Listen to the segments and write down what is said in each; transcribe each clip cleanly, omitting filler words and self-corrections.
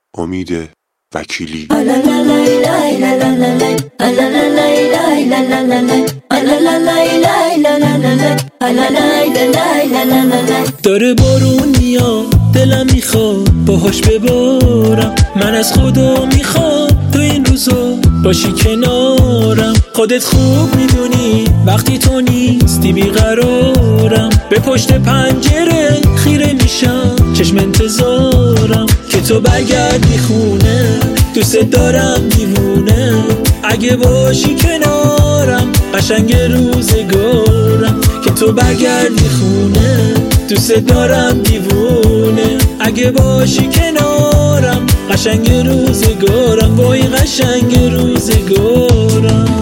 امید وکیلی. داره بارون میاد، دلم میخواد باهاش ببارم. من از خدا میخواد تو این روزا باشی کنارم. خودت خوب میدونی وقتی تو نیستی بیقرارم. به پشت پنجره خیره میشم، چشم انتظارم که تو برگردی خونه. دوست دارم دیوونه، اگه باشی کنارم قشنگ روزگارم. که تو برگردی خونه، دوست دارم دیوونه، اگه باشی کنارم قشنگ روزگارم. وای قشنگ روزگارم.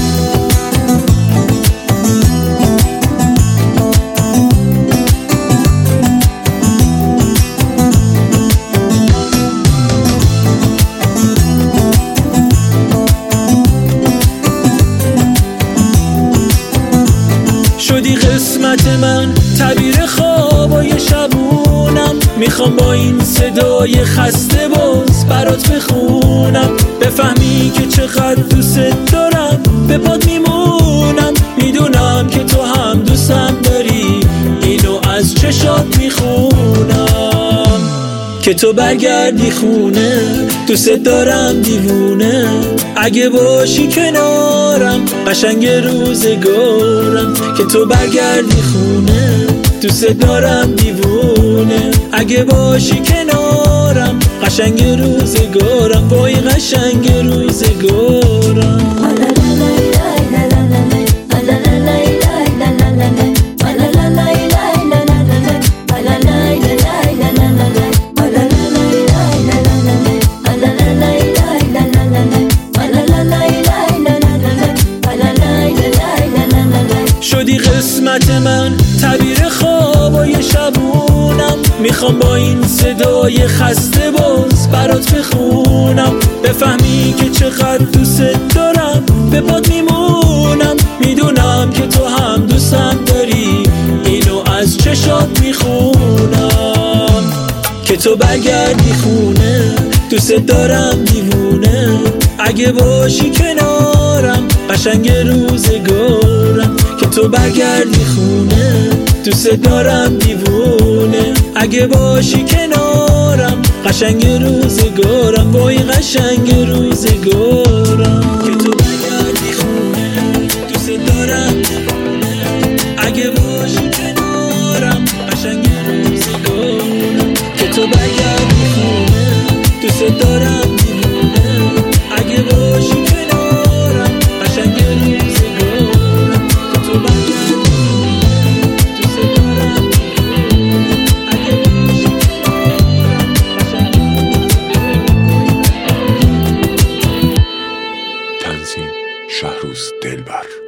شدی قسمت من، تعبیر خوابای شبونم. میخوام با این صدای خسته باز برات بخونم. بفهمی که چقدر دوست دارم، به پات میمونم. میدونم که تو هم دوستم داری، اینو از چشات میخونم. که تو برگردی خونه، دوست دارم دیوونه، اگه باشی کنارم قشنگ روزگارم. که تو برگردی خونه، دوست دارم دیوونه، اگه باشی کنارم قشنگ روزگارم. وای قشنگ روزگارم. شدی قسمت من، تعبیر خوابای شبونم. میخوام با این صدای خسته باز برات بخونم. بفهمی که چقدر دوست دارم، به پات میمونم. میدونم که تو هم دوستم داری، اینو از چشات میخونم. که تو برگردی خونه، دوست دارم دیوونه، اگه باشی کنارم قشنگ روزگارم. که تو برگردی خونه، دوست دارم دیوونه، اگه باشی کنارم قشنگ روزگارم. وای قشنگ روزگارم. که تو برگردی خونه، دوست دارم دیوونه، اگه باشی کنارم قشنگ روزگارم. که تو برگردی خونه، دوست دارم دیوونه، اگه باشی کنارم قشنگ روزگارم. که تو برگردی خونه، دوست دارم دیوونه، اگه باشی کنارم قشنگ روزگارم. تنظیم شهروز دلبر.